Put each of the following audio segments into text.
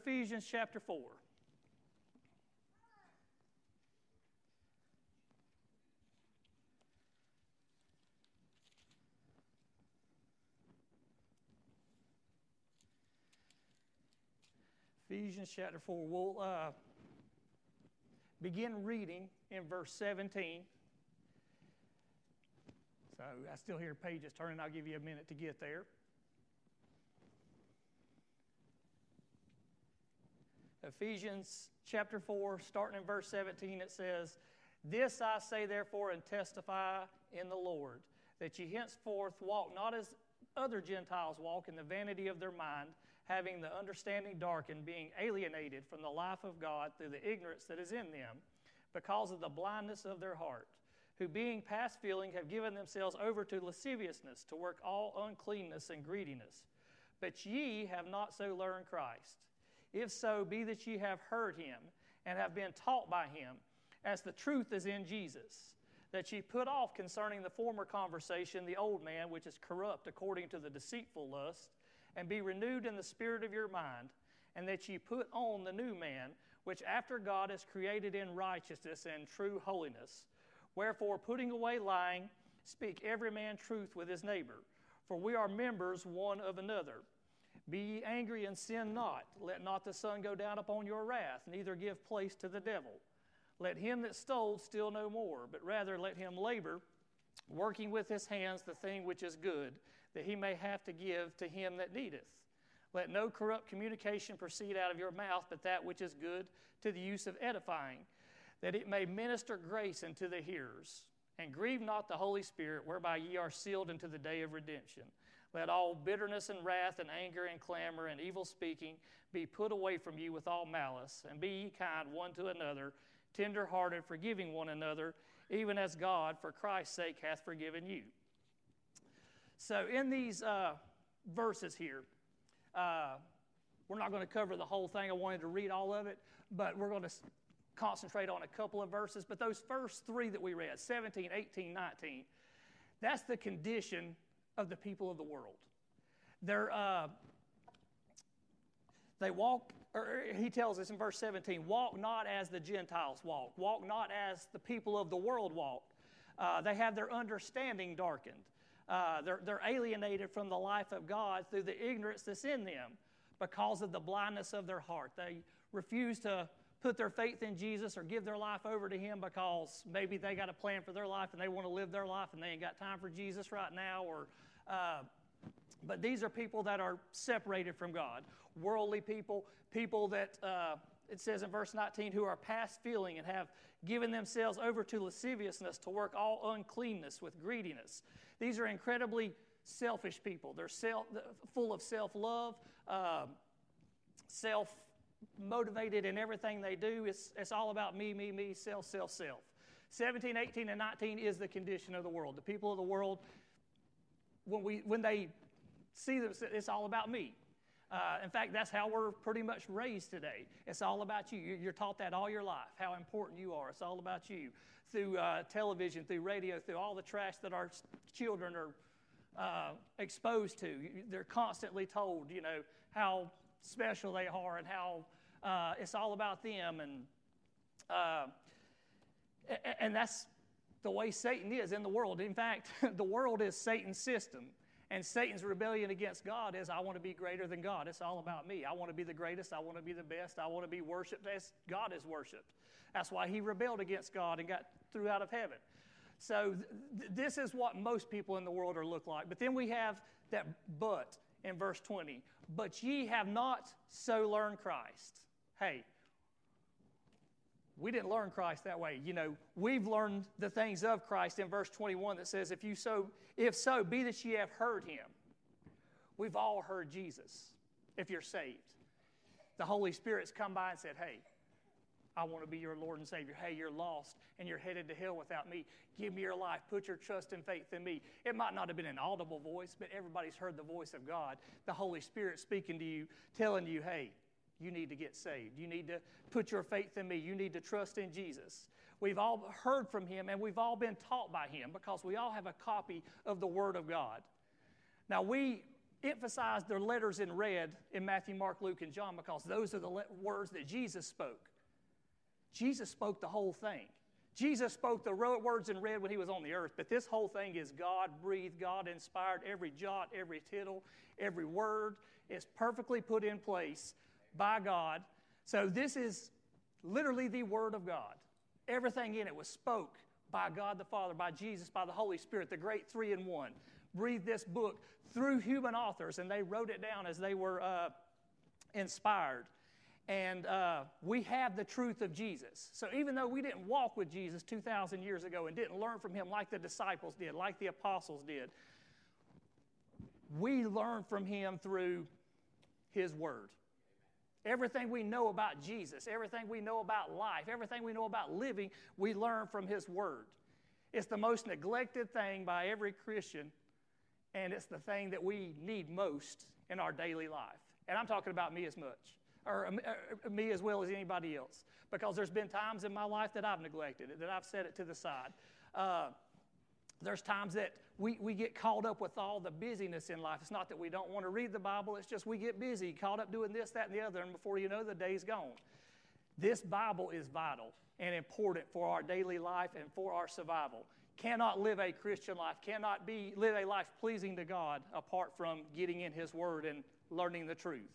Ephesians chapter 4. Ephesians chapter 4. We'll begin reading in verse 17. So I still hear pages turning. I'll give you a minute to get there. Ephesians chapter 4, starting in verse 17, it says, "This I say therefore and testify in the Lord, that ye henceforth walk not as other Gentiles walk in the vanity of their mind, having the understanding darkened, being alienated from the life of God through the ignorance that is in them, because of the blindness of their heart, who being past feeling have given themselves over to lasciviousness, to work all uncleanness and greediness. But ye have not so learned Christ. If so, be that ye have heard him, and have been taught by him, as the truth is in Jesus, that ye put off concerning the former conversation the old man, which is corrupt according to the deceitful lust, and be renewed in the spirit of your mind, and that ye put on the new man, which after God is created in righteousness and true holiness. Wherefore, putting away lying, speak every man truth with his neighbor, for we are members one of another. Be ye angry and sin not. Let not the sun go down upon your wrath, neither give place to the devil. Let him that stole steal no more, but rather let him labor, working with his hands the thing which is good, that he may have to give to him that needeth. Let no corrupt communication proceed out of your mouth, but that which is good to the use of edifying, that it may minister grace unto the hearers. And grieve not the Holy Spirit, whereby ye are sealed unto the day of redemption. Let all bitterness and wrath and anger and clamor and evil speaking be put away from you with all malice, and be ye kind one to another, tender-hearted, forgiving one another, even as God, for Christ's sake, hath forgiven you." So in these verses here, we're not going to cover the whole thing. I wanted to read all of it, but we're going to concentrate on a couple of verses. But those first three that we read, 17, 18, 19, that's the condition of the people of the world. They walk, or he tells us in verse 17, walk not as the Gentiles walk not as the people of the world walk. They have their understanding darkened. They're alienated from the life of God through the ignorance that's in them because of the blindness of their heart. They refuse to put their faith in Jesus or give their life over to him because maybe they got a plan for their life and they want to live their life and they ain't got time for Jesus right now. But these are people that are separated from God. Worldly people, people that, it says in verse 19, who are past feeling and have given themselves over to lasciviousness, to work all uncleanness with greediness. These are incredibly selfish people. They're full of self-love, self-motivated in everything they do. It's all about me, me, me, self, self, self. 17, 18, and 19 is the condition of the world. The people of the world, when they see them, it's all about me. In fact, that's how we're pretty much raised today. It's all about you. You're taught that all your life, how important you are. It's all about you. Through television, through radio, through all the trash that our children are exposed to. They're constantly told, how special they are and how it's all about them. And that's the way Satan is in the world. In fact, the world is Satan's system. And Satan's rebellion against God is, I want to be greater than God. It's all about me. I want to be the greatest. I want to be the best. I want to be worshipped as God is worshipped. That's why he rebelled against God and got thrown out of heaven. So this is what most people in the world are look like. But then we have that but in verse 20. But ye have not so learned Christ. Hey, we didn't learn Christ that way. We've learned the things of Christ in verse 21 that says, if so, be that ye have heard him. We've all heard Jesus if you're saved. The Holy Spirit's come by and said, hey, I want to be your Lord and Savior. Hey, you're lost and you're headed to hell without me. Give me your life. Put your trust and faith in me. It might not have been an audible voice, but everybody's heard the voice of God. The Holy Spirit speaking to you, telling you, hey, you need to get saved. You need to put your faith in me. You need to trust in Jesus. We've all heard from him, and we've all been taught by him because we all have a copy of the Word of God. Now, we emphasize their letters in red in Matthew, Mark, Luke, and John because those are the words that Jesus spoke. Jesus spoke the whole thing. Jesus spoke the words in red when he was on the earth, but this whole thing is God-breathed, God-inspired. Every jot, every tittle, every word is perfectly put in place by God. So this is literally the Word of God. Everything in it was spoke by God the Father, by Jesus, by the Holy Spirit, the great three-in-one. Breathed this book through human authors, and they wrote it down as they were inspired. And we have the truth of Jesus. So even though we didn't walk with Jesus 2,000 years ago and didn't learn from him like the disciples did, like the apostles did, we learn from him through his word. Everything we know about Jesus, everything we know about life, everything we know about living, we learn from his word. It's the most neglected thing by every Christian, and it's the thing that we need most in our daily life. And I'm talking about me as much, or me as well as anybody else, because there's been times in my life that I've neglected it, that I've set it to the side. There's times that we get caught up with all the busyness in life. It's not that we don't want to read the Bible. It's just we get busy, caught up doing this, that, and the other, and before you know, the day's gone. This Bible is vital and important for our daily life and for our survival. Cannot live a Christian life, cannot live a life pleasing to God apart from getting in his word and learning the truth.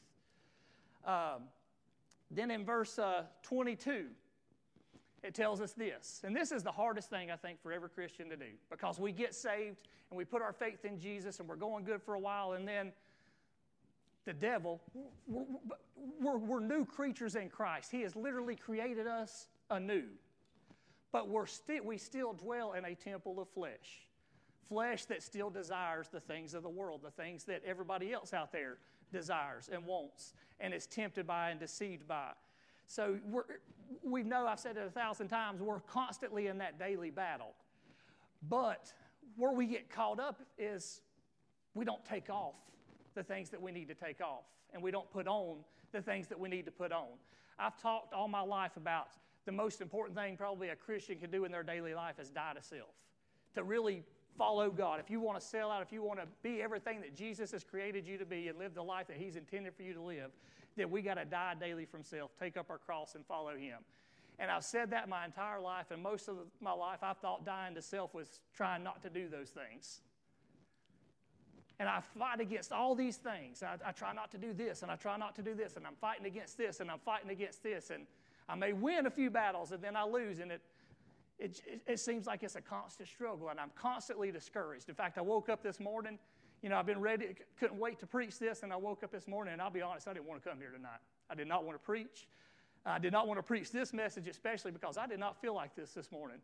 Then in verse 22, it tells us this, and this is the hardest thing, I think, for every Christian to do, because we get saved and we put our faith in Jesus and we're going good for a while, and then the devil, we're new creatures in Christ. He has literally created us anew, but we still dwell in a temple of flesh that still desires the things of the world, the things that everybody else out there desires and wants and is tempted by and deceived by. So we know, I've said it 1,000 times, we're constantly in that daily battle. But where we get caught up is we don't take off the things that we need to take off, and we don't put on the things that we need to put on. I've talked all my life about the most important thing probably a Christian can do in their daily life is die to self, to really follow God. If you want to sell out, if you want to be everything that Jesus has created you to be and live the life that he's intended for you to live, then we got to die daily from self, take up our cross and follow him. And I've said that my entire life, and most of my life I thought dying to self was trying not to do those things. And I fight against all these things. I try not to do this, and I try not to do this, and I'm fighting against this, and I'm fighting against this, and I may win a few battles, and then I lose, and it seems like it's a constant struggle, and I'm constantly discouraged. In fact, I woke up this morning, I've been ready, couldn't wait to preach this, and I woke up this morning, and I'll be honest, I didn't want to come here tonight. I did not want to preach. I did not want to preach this message, especially because I did not feel like this morning.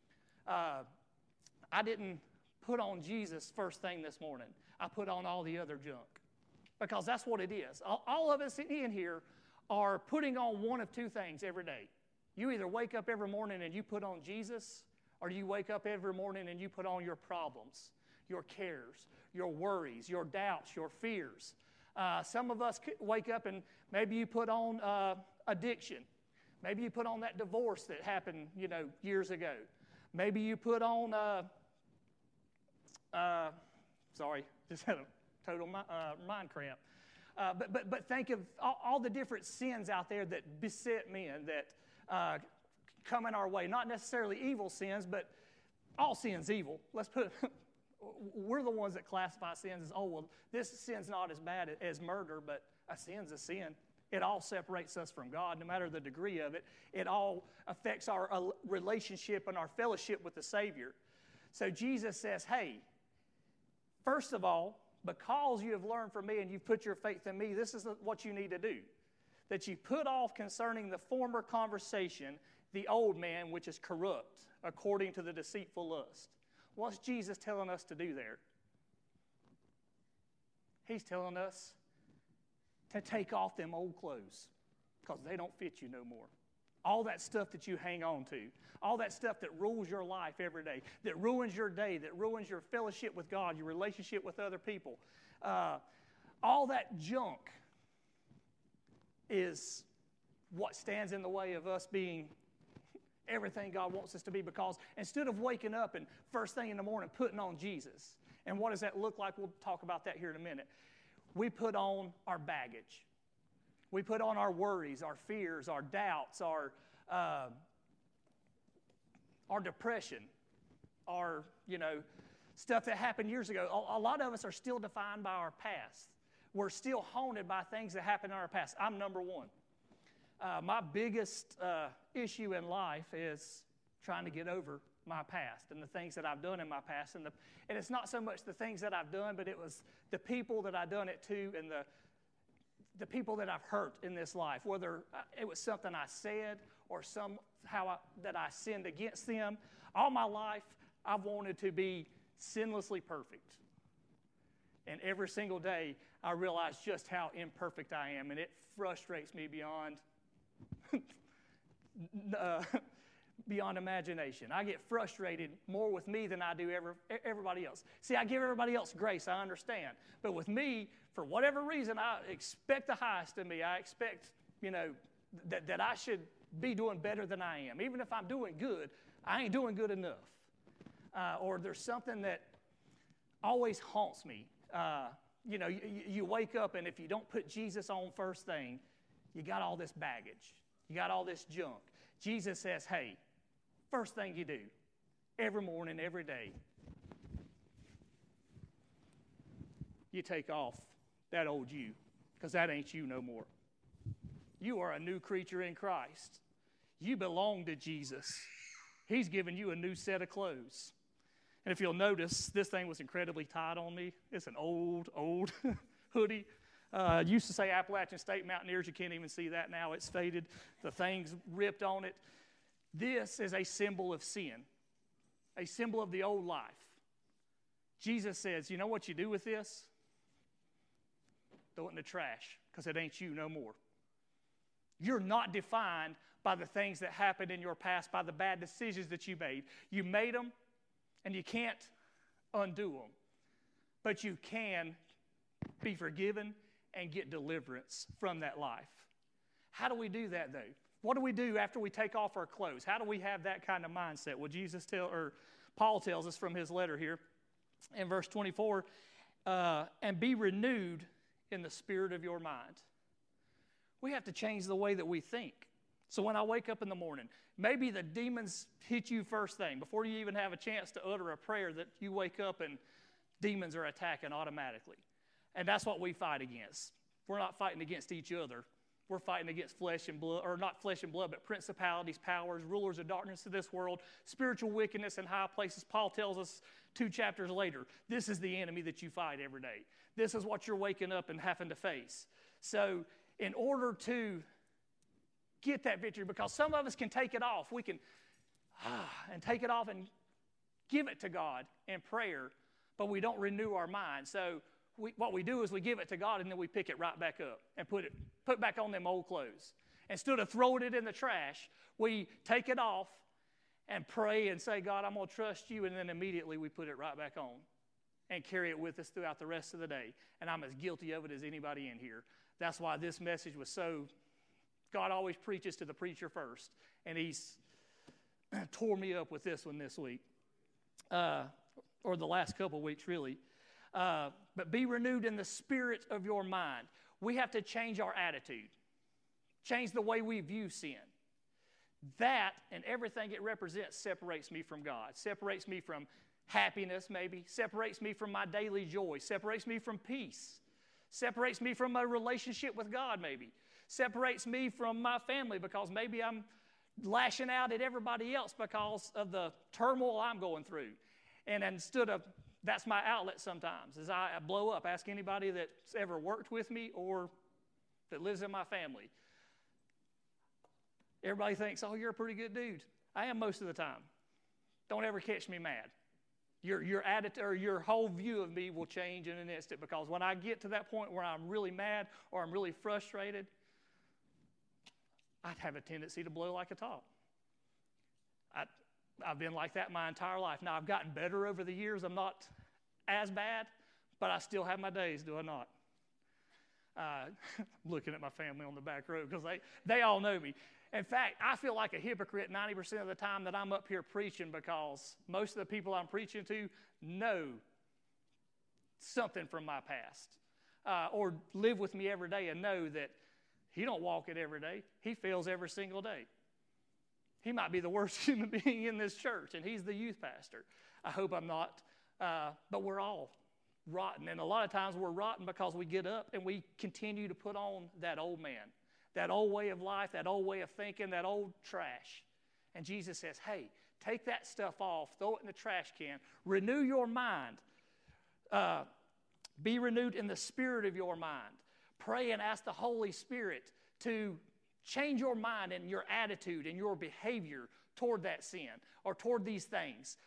I didn't put on Jesus first thing this morning. I put on all the other junk, because that's what it is. All of us in here are putting on one of two things every day. You either wake up every morning and you put on Jesus, or you wake up every morning and you put on your problems, your cares, your worries, your doubts, your fears. Some of us wake up and maybe you put on addiction. Maybe you put on that divorce that happened, years ago. Maybe you put on, sorry, just had a total mind cramp. But think of all the different sins out there that beset men, that come in our way. Not necessarily evil sins, but all sin's evil. We're the ones that classify sins as, this sin's not as bad as murder, but a sin's a sin. It all separates us from God, no matter the degree of it. It all affects our relationship and our fellowship with the Savior. So Jesus says, hey, first of all, because you have learned from me and you've put your faith in me, this is what you need to do. That you put off concerning the former conversation the old man which is corrupt according to the deceitful lust. What's Jesus telling us to do there? He's telling us to take off them old clothes because they don't fit you no more. All that stuff that you hang on to, all that stuff that rules your life every day, that ruins your day, that ruins your fellowship with God, your relationship with other people, all that junk is what stands in the way of us being everything God wants us to be, because instead of waking up and first thing in the morning putting on Jesus, and what does that look like? We'll talk about that here in a minute. we put on our baggage. We put on our worries, our fears, our doubts, our depression, our, stuff that happened years ago. A lot of us are still defined by our past. We're still haunted by things that happened in our past. I'm number one. My biggest issue in life is trying to get over my past and the things that I've done in my past. And it's not so much the things that I've done, but it was the people that I've done it to and the people that I've hurt in this life, whether it was something I said or somehow that I sinned against them. All my life, I've wanted to be sinlessly perfect. And every single day, I realize just how imperfect I am, and it frustrates me beyond beyond imagination. I get frustrated more with me than I do everybody else. See, I give everybody else grace, I understand. But with me, for whatever reason, I expect the highest of me. I expect, that I should be doing better than I am. Even if I'm doing good, I ain't doing good enough. Or there's something that always haunts me. You wake up, and if you don't put Jesus on first thing, you got all this baggage. You got all this junk. Jesus says, hey, first thing you do, every morning, every day, you take off that old you, because that ain't you no more. You are a new creature in Christ. You belong to Jesus. He's given you a new set of clothes. And if you'll notice, this thing was incredibly tight on me. It's an old hoodie. Used to say Appalachian State Mountaineers. You can't even see that now. It's faded. The thing's ripped on it. This is a symbol of sin, a symbol of the old life. Jesus says, you know what you do with this? Throw it in the trash, because it ain't you no more. You're not defined by the things that happened in your past, by the bad decisions that you made. You made them, and you can't undo them. But you can be forgiven and get deliverance from that life. How do we do that, though? What do we do after we take off our clothes? How do we have that kind of mindset? Well, Paul tells us from his letter here in verse 24, and be renewed in the spirit of your mind. We have to change the way that we think. So when I wake up in the morning, maybe the demons hit you first thing. Before you even have a chance to utter a prayer, that you wake up and demons are attacking automatically. And that's what we fight against. We're not fighting against each other. We're fighting against flesh and blood, or not flesh and blood, but principalities, powers, rulers of darkness of this world, spiritual wickedness in high places. Paul tells us 2 chapters later, this is the enemy that you fight every day. This is what you're waking up and having to face. So in order to get that victory, because some of us can take it off. We can and take it off and give it to God in prayer, but we don't renew our mind. So what we do is we give it to God, and then we pick it right back up and put back on them old clothes. Instead of throwing it in the trash, we take it off and pray and say, God, I'm going to trust you, and then immediately we put it right back on and carry it with us throughout the rest of the day. And I'm as guilty of it as anybody in here. That's why this message was so, God always preaches to the preacher first, and he's tore me up with this one this week, or the last couple weeks, really. But be renewed in the spirit of your mind. We have to change our attitude, change the way we view sin. That and everything it represents separates me from God, separates me from happiness maybe, separates me from my daily joy, separates me from peace, separates me from my relationship with God maybe, separates me from my family because maybe I'm lashing out at everybody else because of the turmoil I'm going through. And instead of, that's my outlet sometimes, is I blow up. Ask anybody that's ever worked with me or that lives in my family. Everybody thinks, oh, you're a pretty good dude. I am most of the time. Don't ever catch me mad. Your attitude or your whole view of me will change in an instant, because when I get to that point where I'm really mad or I'm really frustrated, I'd have a tendency to blow like a top. I've been like that my entire life. Now, I've gotten better over the years. I'm not as bad, but I still have my days, do I not? Looking at my family on the back row because they all know me. In fact, I feel like a hypocrite 90% of the time that I'm up here preaching, because most of the people I'm preaching to know something from my past. or live with me every day and know that he don't walk it every day. He fails every single day. He might be the worst human being in this church, and he's the youth pastor. I hope I'm not, but we're all rotten. And a lot of times we're rotten because we get up and we continue to put on that old man, that old way of life, that old way of thinking, that old trash. And Jesus says, hey, take that stuff off, throw it in the trash can, renew your mind. Be renewed in the spirit of your mind. Pray and ask the Holy Spirit to change your mind and your attitude and your behavior toward that sin or toward these things.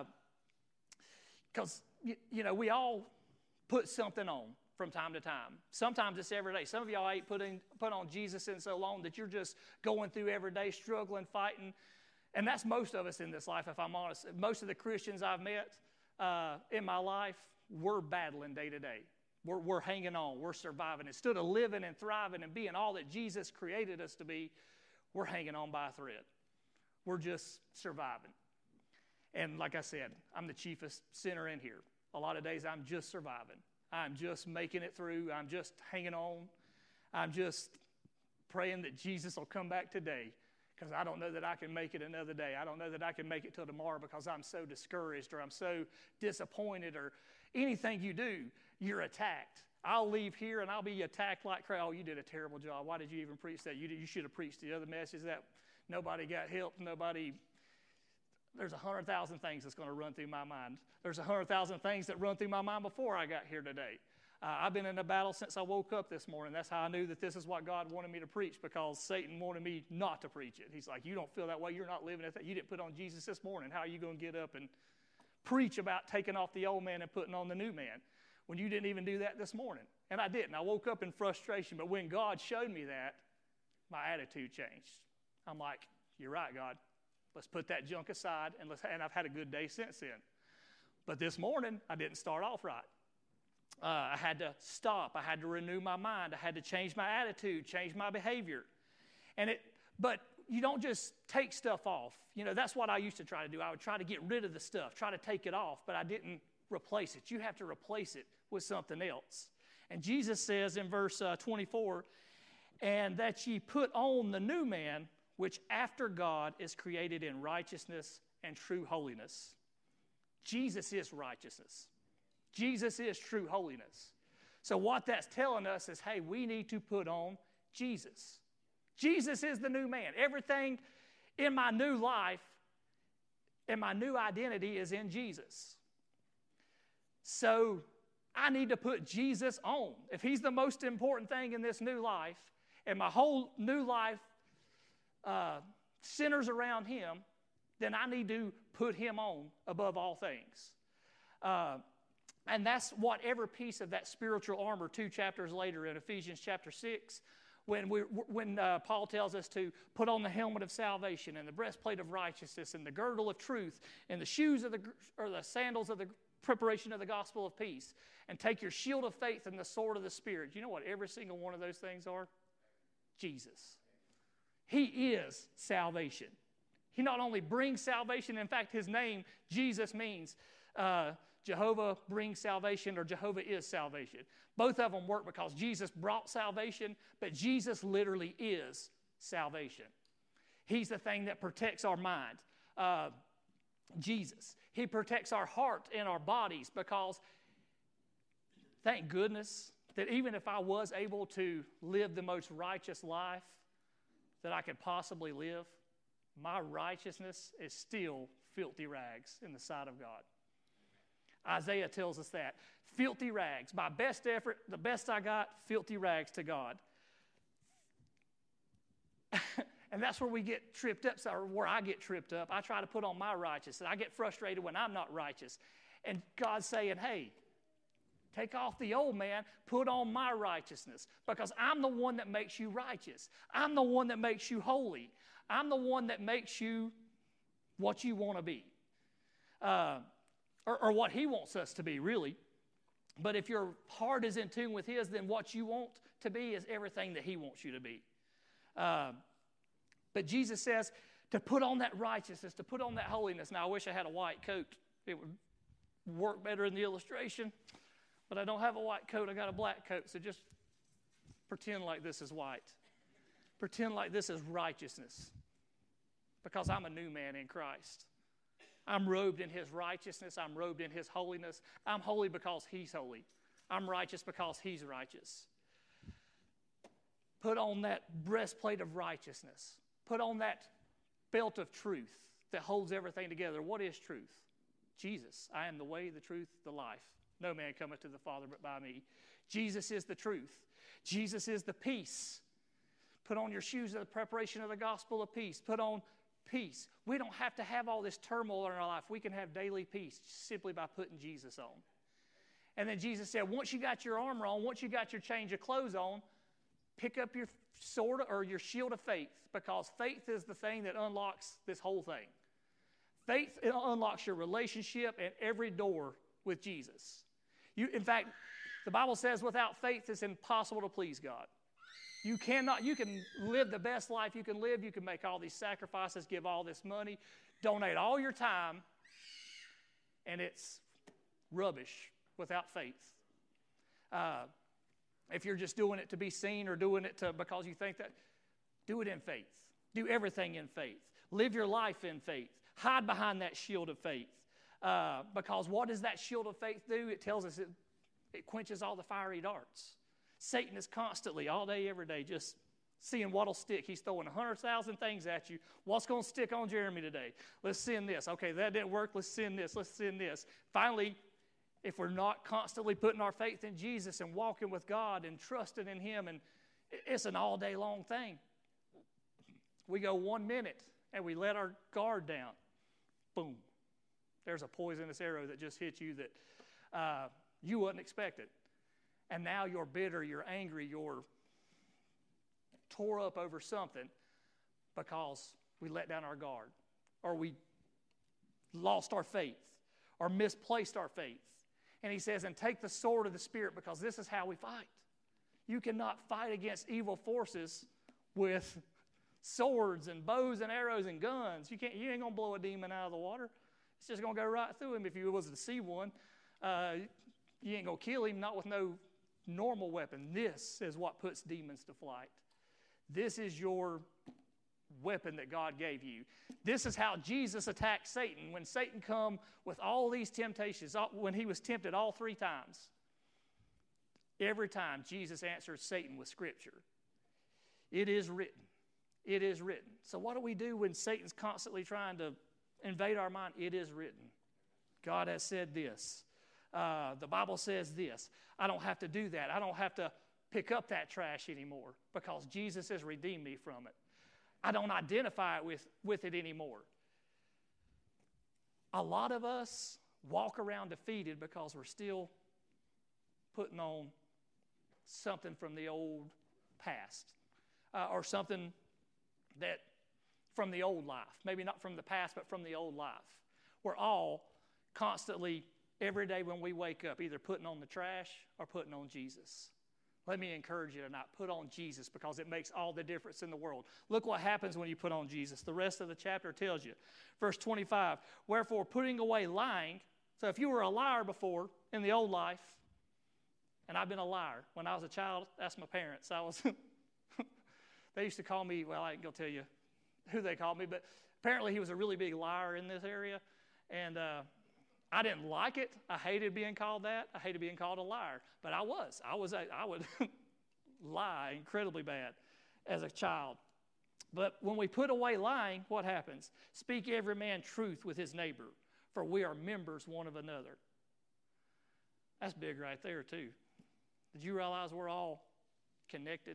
Because, we all put something on from time to time. Sometimes it's every day. Some of y'all ain't put on Jesus in so long that you're just going through every day, struggling, fighting. And that's most of us in this life, if I'm honest. Most of the Christians I've met in my life, we're battling day to day. We're hanging on. We're surviving. Instead of living and thriving and being all that Jesus created us to be, we're hanging on by a thread. We're just surviving. And like I said, I'm the chiefest sinner in here. A lot of days I'm just surviving. I'm just making it through. I'm just hanging on. I'm just praying that Jesus will come back today, because I don't know that I can make it another day. I don't know that I can make it till tomorrow because I'm so discouraged or I'm so disappointed, or anything you do, you're attacked. I'll leave here and I'll be attacked like crazy. Oh, you did a terrible job. Why did you even preach that? You should have preached the other message that nobody got help. There's 100,000 things that's going to run through my mind. There's 100,000 things that run through my mind before I got here today. I've been in a battle since I woke up this morning. That's how I knew that this is what God wanted me to preach, because Satan wanted me not to preach it. He's like, you don't feel that way. You're not living it. You didn't put on Jesus this morning. How are you going to get up and preach about taking off the old man and putting on the new man when you didn't even do that this morning? And I didn't. I woke up in frustration. But when God showed me that, my attitude changed. I'm like, you're right, God. Let's put that junk aside, and I've had a good day since then. But this morning, I didn't start off right. I had to stop. I had to renew my mind. I had to change my attitude, change my behavior. But you don't just take stuff off. That's what I used to try to do. I would try to get rid of the stuff, try to take it off, but I didn't replace it. You have to replace it with something else. And Jesus says in verse 24, and that ye put on the new man, which after God is created in righteousness and true holiness. Jesus is righteousness. Jesus is true holiness. So what that's telling us is, hey, we need to put on Jesus. Jesus is the new man. Everything in my new life and my new identity is in Jesus. So I need to put Jesus on. If he's the most important thing in this new life, and my whole new life centers around him, then I need to put him on above all things. And that's what every piece of that spiritual armor 2 chapters later in Ephesians chapter 6, when Paul tells us to put on the helmet of salvation and the breastplate of righteousness and the girdle of truth and the shoes or the sandals of the preparation of the gospel of peace, and take your shield of faith and the sword of the Spirit. You know what every single one of those things are? Jesus. He is salvation. He not only brings salvation, in fact, his name, Jesus, means Jehovah brings salvation, or Jehovah is salvation. Both of them work because Jesus brought salvation, but Jesus literally is salvation. He's the thing that protects our mind. Jesus. He protects our heart and our bodies, because thank goodness that even if I was able to live the most righteous life that I could possibly live, my righteousness is still filthy rags in the sight of God. Isaiah tells us that. Filthy rags. My best effort, the best I got, filthy rags to God. And that's where we get tripped up, or where I get tripped up. I try to put on my righteousness. I get frustrated when I'm not righteous. And God's saying, hey, take off the old man, put on my righteousness, because I'm the one that makes you righteous. I'm the one that makes you holy. I'm the one that makes you what you want to be, or what he wants us to be, really. But if your heart is in tune with his, then what you want to be is everything that he wants you to be. But Jesus says to put on that righteousness, to put on that holiness. Now, I wish I had a white coat. It would work better in the illustration. But I don't have a white coat. I got a black coat. So just pretend like this is white. Pretend like this is righteousness. Because I'm a new man in Christ. I'm robed in his righteousness. I'm robed in his holiness. I'm holy because he's holy. I'm righteous because he's righteous. Put on that breastplate of righteousness. Put on that belt of truth that holds everything together. What is truth? Jesus. I am the way, the truth, the life. No man cometh to the Father but by me. Jesus is the truth. Jesus is the peace. Put on your shoes of the preparation of the gospel of peace. Put on peace. We don't have to have all this turmoil in our life. We can have daily peace simply by putting Jesus on. And then Jesus said, once you got your armor on, once you got your change of clothes on, pick up your sword or your shield of faith, because faith is the thing that unlocks this whole thing. Faith unlocks your relationship and every door with Jesus. In fact, the Bible says without faith it's impossible to please God. You can live the best life you can live. You can make all these sacrifices, give all this money, donate all your time, and it's rubbish without faith. If you're just doing it to be seen or doing it because you think that, do it in faith. Do everything in faith. Live your life in faith. Hide behind that shield of faith. Because what does that shield of faith do? It tells us it quenches all the fiery darts. Satan is constantly, all day, every day, just seeing what'll stick. He's throwing 100,000 things at you. What's going to stick on Jeremy today? Let's send this. Okay, that didn't work. Let's send this. Let's send this. Finally, if we're not constantly putting our faith in Jesus and walking with God and trusting in him, and it's an all-day long thing. We go 1 minute and we let our guard down. Boom. There's a poisonous arrow that just hit you that you wouldn't expect it. And now you're bitter, you're angry, you're tore up over something because we let down our guard, or we lost our faith, or misplaced our faith. And he says, and take the sword of the Spirit, because this is how we fight. You cannot fight against evil forces with swords and bows and arrows and guns. You ain't going to blow a demon out of the water. It's just going to go right through him if you was to see one. You ain't going to kill him, not with no normal weapon. This is what puts demons to flight. This is your weapon that God gave you. This is how Jesus attacked Satan. When Satan come with all these temptations, when he was tempted all 3 times, every time Jesus answered Satan with Scripture. It is written. It is written. So what do we do when Satan's constantly trying to invade our mind? It is written. God has said this. The Bible says this. I don't have to do that. I don't have to pick up that trash anymore because Jesus has redeemed me from it. I don't identify it with it anymore. A lot of us walk around defeated because we're still putting on something from the old past or something that from the old life. Maybe not from the past, but from the old life. We're all constantly, every day when we wake up, either putting on the trash or putting on Jesus. Let me encourage you tonight, put on Jesus, because it makes all the difference in the world. Look what happens when you put on Jesus. The rest of the chapter tells you. Verse 25, wherefore putting away lying. So if you were a liar before in the old life, and I've been a liar. When I was a child, that's my parents. They used to call me, well, I ain't going to tell you who they called me, but apparently he was a really big liar in this area. And I didn't like it. I hated being called that. I hated being called a liar. But I would lie incredibly bad as a child. But when we put away lying, what happens? Speak every man truth with his neighbor, for we are members one of another. That's big right there too. Did you realize we're all connected?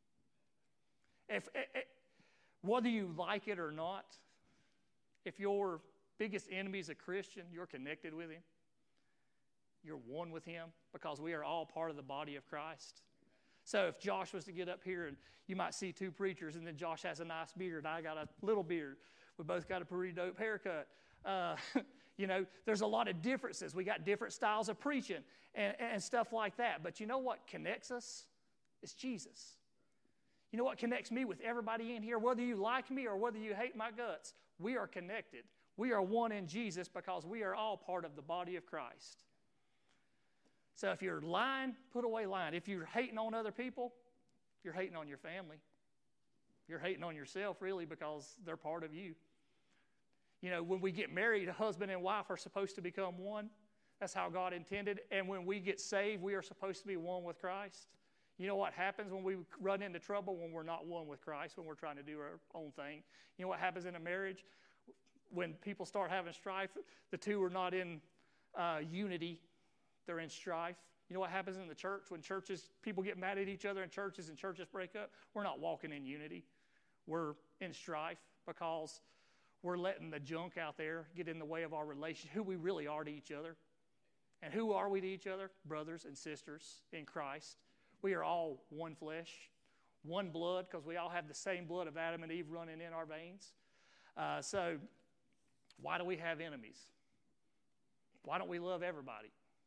Whether you like it or not, if your biggest enemy is a Christian, you're connected with him. You're one with him because we are all part of the body of Christ. So if Josh was to get up here and you might see 2 preachers and then Josh has a nice beard, I got a little beard. We both got a pretty dope haircut. There's a lot of differences. We got different styles of preaching and stuff like that. But you know what connects us? It's Jesus. You know what connects me with everybody in here? Whether you like me or whether you hate my guts, we are connected. We are one in Jesus because we are all part of the body of Christ. So if you're lying, put away lying. If you're hating on other people, you're hating on your family. You're hating on yourself, really, because they're part of you. You know, when we get married, a husband and wife are supposed to become one. That's how God intended. And when we get saved, we are supposed to be one with Christ. You know what happens when we run into trouble when we're not one with Christ, when we're trying to do our own thing? You know what happens in a marriage? When people start having strife, the two are not in unity. They're in strife. You know what happens in the church? When people get mad at each other in churches and churches break up, we're not walking in unity. We're in strife because we're letting the junk out there get in the way of our relationship, who we really are to each other. And who are we to each other? Brothers and sisters in Christ. We are all one flesh, one blood, because we all have the same blood of Adam and Eve running in our veins. So why do we have enemies? Why don't we love everybody?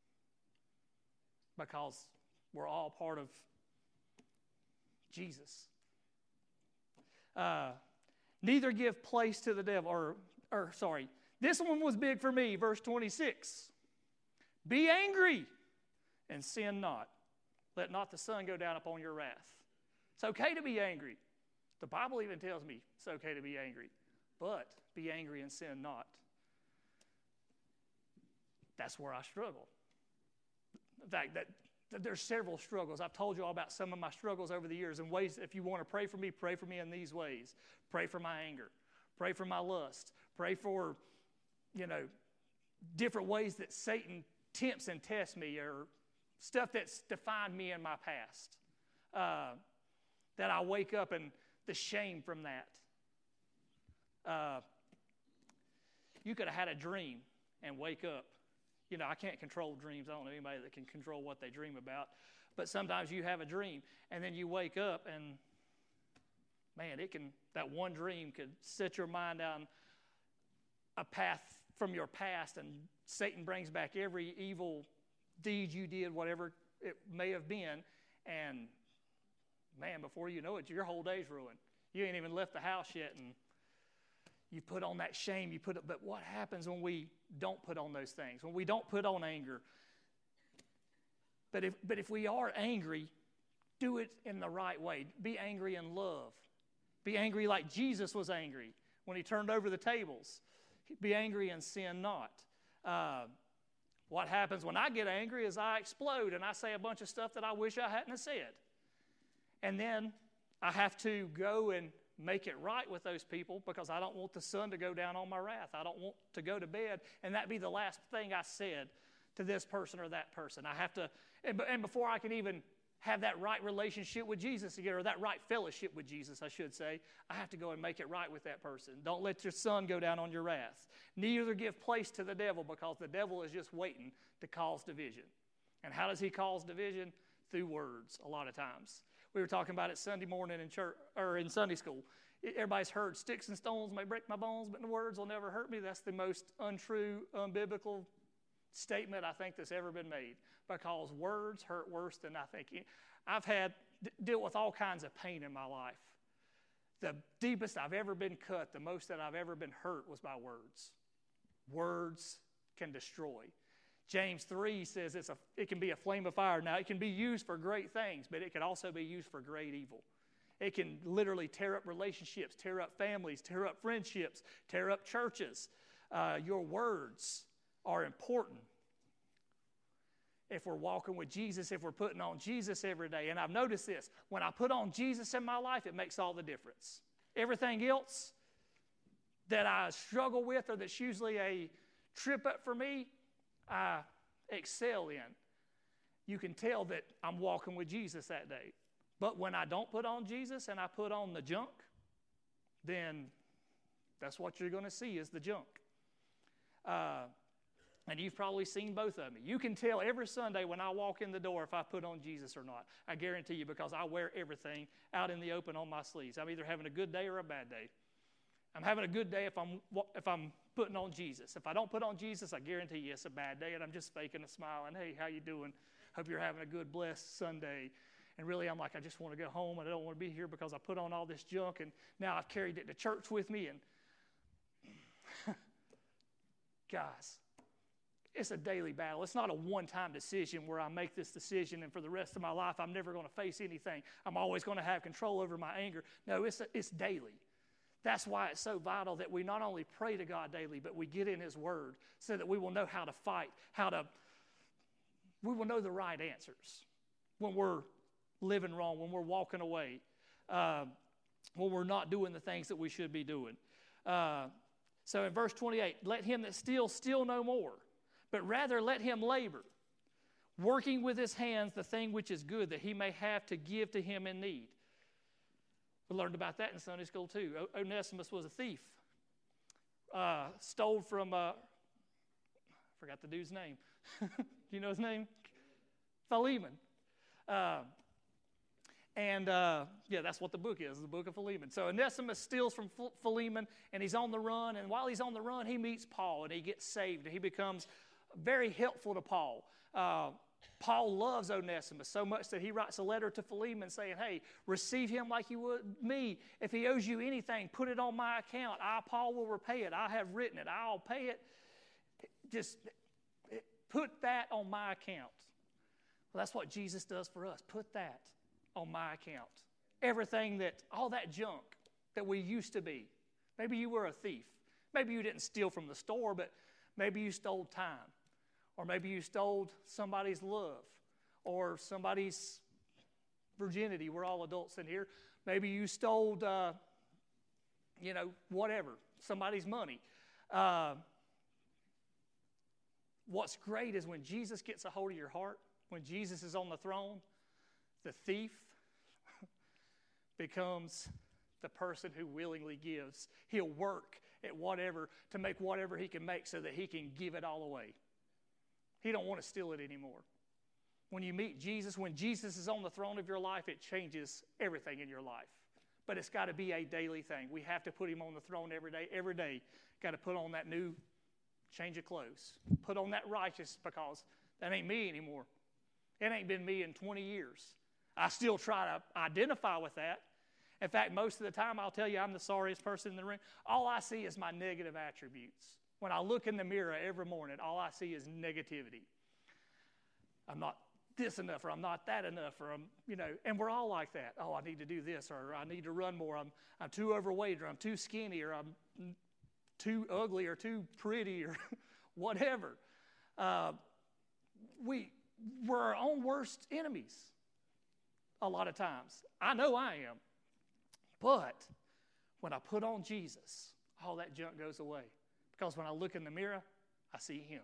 Because we're all part of Jesus. Neither give place to the devil. This one was big for me, verse 26. Be angry and sin not. Let not the sun go down upon your wrath. It's okay to be angry. The Bible even tells me it's okay to be angry. But be angry and sin not. That's where I struggle. In fact, there's several struggles. I've told you all about some of my struggles over the years, and ways, if you want to pray for me in these ways. Pray for my anger. Pray for my lust. Pray for, different ways that Satan tempts and tests me, or stuff that's defined me in my past. That I wake up and the shame from that. You could have had a dream and wake up. I can't control dreams. I don't know anybody that can control what they dream about. But sometimes you have a dream, and then you wake up, and man, that one dream could set your mind down a path from your past, and Satan brings back every evil deed you did, whatever it may have been, and man, before you know it, your whole day's ruined. You ain't even left the house yet, and you put on that shame. But what happens when we don't put on those things? When we don't put on anger? But if we are angry, do it in the right way. Be angry in love. Be angry like Jesus was angry when he turned over the tables. Be angry and sin not. What happens when I get angry is I explode and I say a bunch of stuff that I wish I hadn't said. And then I have to go and make it right with those people, because I don't want the sun to go down on my wrath. I don't want to go to bed and that be the last thing I said to this person or that person. I have to, and before I can even have that right relationship with Jesus again, or that right fellowship with Jesus, I should say, I have to go and make it right with that person. Don't let your sun go down on your wrath. Neither give place to the devil, because the devil is just waiting to cause division. And how does he cause division? Through words, a lot of times. We were talking about it Sunday morning in church, or in Sunday school. Everybody's heard sticks and stones may break my bones, but the words will never hurt me. That's the most untrue, unbiblical statement I think that's ever been made, because words hurt worse than I think. I've had dealt with all kinds of pain in my life. The deepest I've ever been cut, the most that I've ever been hurt was by words. Words can destroy. James 3 says it can be a flame of fire. Now, it can be used for great things, but it can also be used for great evil. It can literally tear up relationships, tear up families, tear up friendships, tear up churches. Your words are important. If we're walking with Jesus, if we're putting on Jesus every day. And I've noticed this. When I put on Jesus in my life, it makes all the difference. Everything else that I struggle with, or that's usually a trip up for me, I excel in. You can tell that I'm walking with Jesus that day. But when I don't put on Jesus and I put on the junk, then that's what you're going to see is the junk. And you've probably seen both of them. You can tell every Sunday when I walk in the door if I put on Jesus or not. I guarantee you, because I wear everything out in the open on my sleeves. I'm either having a good day or a bad day. I'm having a good day if I'm putting on Jesus. If I don't put on Jesus, I guarantee you it's a bad day, and I'm just faking a smile and, hey, how you doing? Hope you're having a good, blessed Sunday. And really, I'm like, I just want to go home, and I don't want to be here because I put on all this junk, and now I've carried it to church with me. And guys, it's a daily battle. It's not a one-time decision where I make this decision and for the rest of my life I'm never going to face anything. I'm always going to have control over my anger. No, it's daily. That's why it's so vital that we not only pray to God daily, but we get in His Word so that we will know how to fight, we will know the right answers when we're living wrong, when we're walking away, when we're not doing the things that we should be doing. So in verse 28, let him that steals steal no more, but rather let him labor, working with his hands the thing which is good, that he may have to give to him in need. We learned about that in Sunday school too. Onesimus was a thief. Stole from, I forgot the dude's name. Do you know his name? Philemon. Yeah, that's what the book is, the book of Philemon. So Onesimus steals from Philemon, and he's on the run. And while he's on the run, he meets Paul, and he gets saved, and he becomes very helpful to Paul. Paul loves Onesimus so much that he writes a letter to Philemon saying, hey, receive him like you would me. If he owes you anything, put it on my account. Paul, will repay it. I have written it. I'll pay it. Just put that on my account. Well, that's what Jesus does for us. Put that on my account. Everything all that junk that we used to be. Maybe you were a thief. Maybe you didn't steal from the store, but maybe you stole time. Or maybe you stole somebody's love or somebody's virginity. We're all adults in here. Maybe you stole, whatever, somebody's money. What's great is when Jesus gets a hold of your heart, when Jesus is on the throne, the thief becomes the person who willingly gives. He'll work at whatever to make whatever he can make so that he can give it all away. He don't want to steal it anymore. When you meet Jesus, when Jesus is on the throne of your life, it changes everything in your life. But it's got to be a daily thing. We have to put him on the throne every day. Every day, got to put on that new change of clothes. Put on that righteous, because that ain't me anymore. It ain't been me in 20 years. I still try to identify with that. In fact, most of the time, I'll tell you I'm the sorriest person in the room. All I see is my negative attributes. When I look in the mirror every morning, all I see is negativity. I'm not this enough, or I'm not that enough, or and we're all like that. Oh, I need to do this, or I need to run more. I'm too overweight, or I'm too skinny, or I'm too ugly, or too pretty, or whatever. We're our own worst enemies a lot of times. I know I am. But when I put on Jesus, all that junk goes away. Because when I look in the mirror, I see him.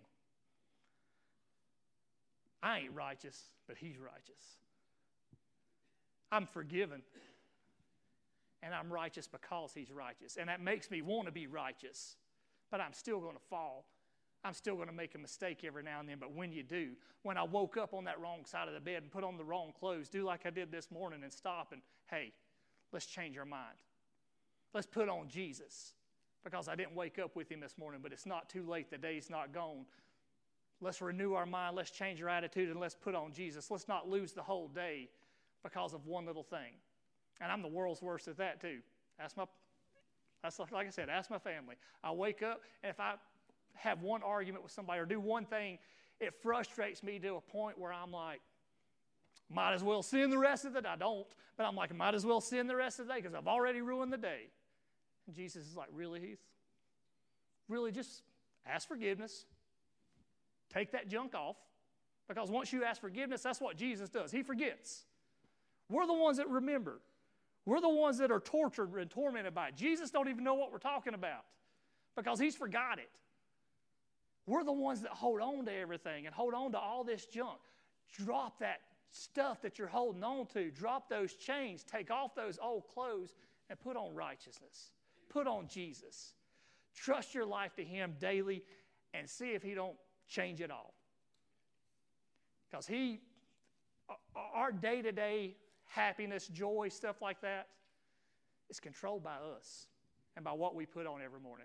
I ain't righteous, but he's righteous. I'm forgiven, and I'm righteous because he's righteous. And that makes me want to be righteous. But I'm still going to fall. I'm still going to make a mistake every now and then. But when you do, when I woke up on that wrong side of the bed and put on the wrong clothes, do like I did this morning and stop and, hey, let's change our mind. Let's put on Jesus. Because I didn't wake up with him this morning, but it's not too late. The day's not gone. Let's renew our mind. Let's change our attitude, and let's put on Jesus. Let's not lose the whole day because of one little thing. And I'm the world's worst at that too. That's like I said, ask my family. I wake up, and if I have one argument with somebody or do one thing, it frustrates me to a point where I'm like, might as well sin the rest of the day. I don't, but I'm like, might as well sin the rest of the day because I've already ruined the day. And Jesus is like, really, Heath? Really, just ask forgiveness. Take that junk off. Because once you ask forgiveness, that's what Jesus does. He forgets. We're the ones that remember. We're the ones that are tortured and tormented by it. Jesus don't even know what we're talking about because he's forgot it. We're the ones that hold on to everything and hold on to all this junk. Drop that stuff that you're holding on to. Drop those chains. Take off those old clothes and put on righteousness. Put on Jesus. Trust your life to him daily and see if he don't change it all. Because our day-to-day happiness, joy, stuff like that, is controlled by us and by what we put on every morning.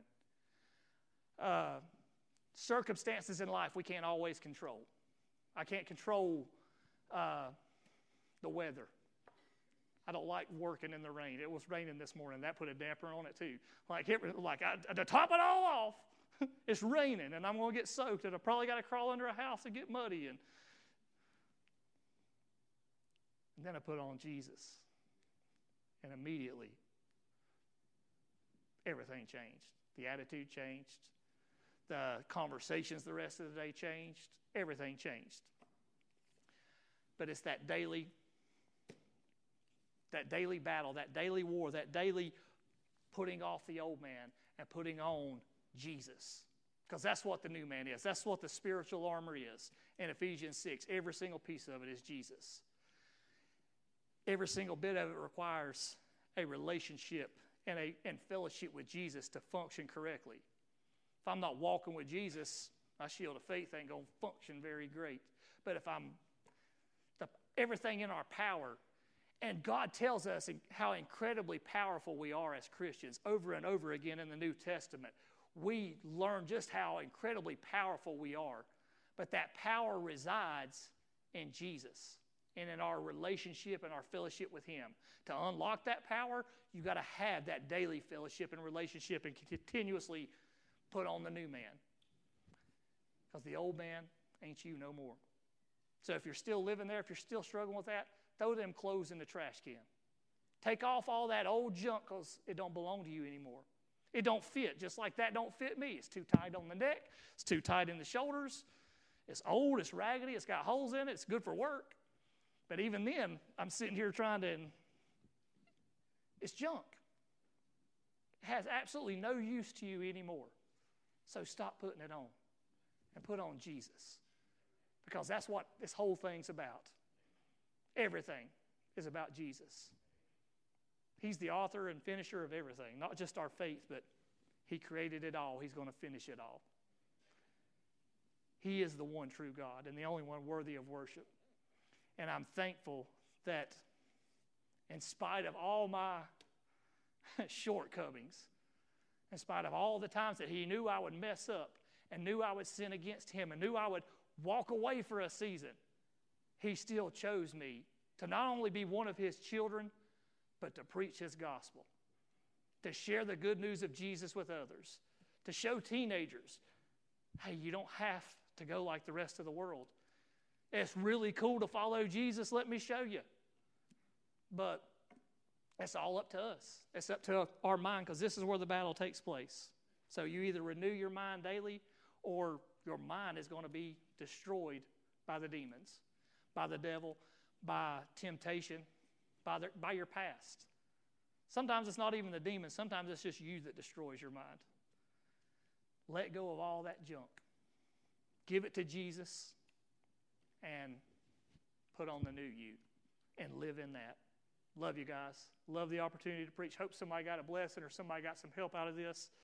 Circumstances in life we can't always control. I can't control the weather. I don't like working in the rain. It was raining this morning. That put a damper on it too. To top it all off, It's raining, and I'm going to get soaked, and I probably got to crawl under a house and get muddy. And then I put on Jesus, and immediately everything changed. The attitude changed. The conversations the rest of the day changed. Everything changed. But it's that daily battle, that daily war, that daily putting off the old man and putting on Jesus. Because that's what the new man is. That's what the spiritual armor is. In Ephesians 6, every single piece of it is Jesus. Every single bit of it requires a relationship and fellowship with Jesus to function correctly. If I'm not walking with Jesus, my shield of faith ain't going to function very great. But if everything in our power, and God tells us how incredibly powerful we are as Christians over and over again in the New Testament. We learn just how incredibly powerful we are. But that power resides in Jesus and in our relationship and our fellowship with Him. To unlock that power, you've got to have that daily fellowship and relationship and continuously put on the new man. Because the old man ain't you no more. So if you're still living there, if you're still struggling with that, throw them clothes in the trash can. Take off all that old junk because it don't belong to you anymore. It don't fit, just like that don't fit me. It's too tight on the neck. It's too tight in the shoulders. It's old, it's raggedy, it's got holes in it, it's good for work. But even then, I'm sitting here it's junk. It has absolutely no use to you anymore. So stop putting it on and put on Jesus. Because that's what this whole thing's about. Everything is about Jesus. He's the author and finisher of everything, not just our faith, but He created it all. He's going to finish it all. He is the one true God and the only one worthy of worship. And I'm thankful that in spite of all my shortcomings, in spite of all the times that He knew I would mess up and knew I would sin against Him and knew I would walk away for a season, He still chose me to not only be one of His children, but to preach His gospel, to share the good news of Jesus with others, to show teenagers, hey, you don't have to go like the rest of the world. It's really cool to follow Jesus, let me show you. But it's all up to us. It's up to our mind, because this is where the battle takes place. So you either renew your mind daily, or your mind is going to be destroyed by the demons, by the devil, by temptation, by your past. Sometimes it's not even the demons. Sometimes it's just you that destroys your mind. Let go of all that junk. Give it to Jesus and put on the new you and live in that. Love you guys. Love the opportunity to preach. Hope somebody got a blessing or somebody got some help out of this.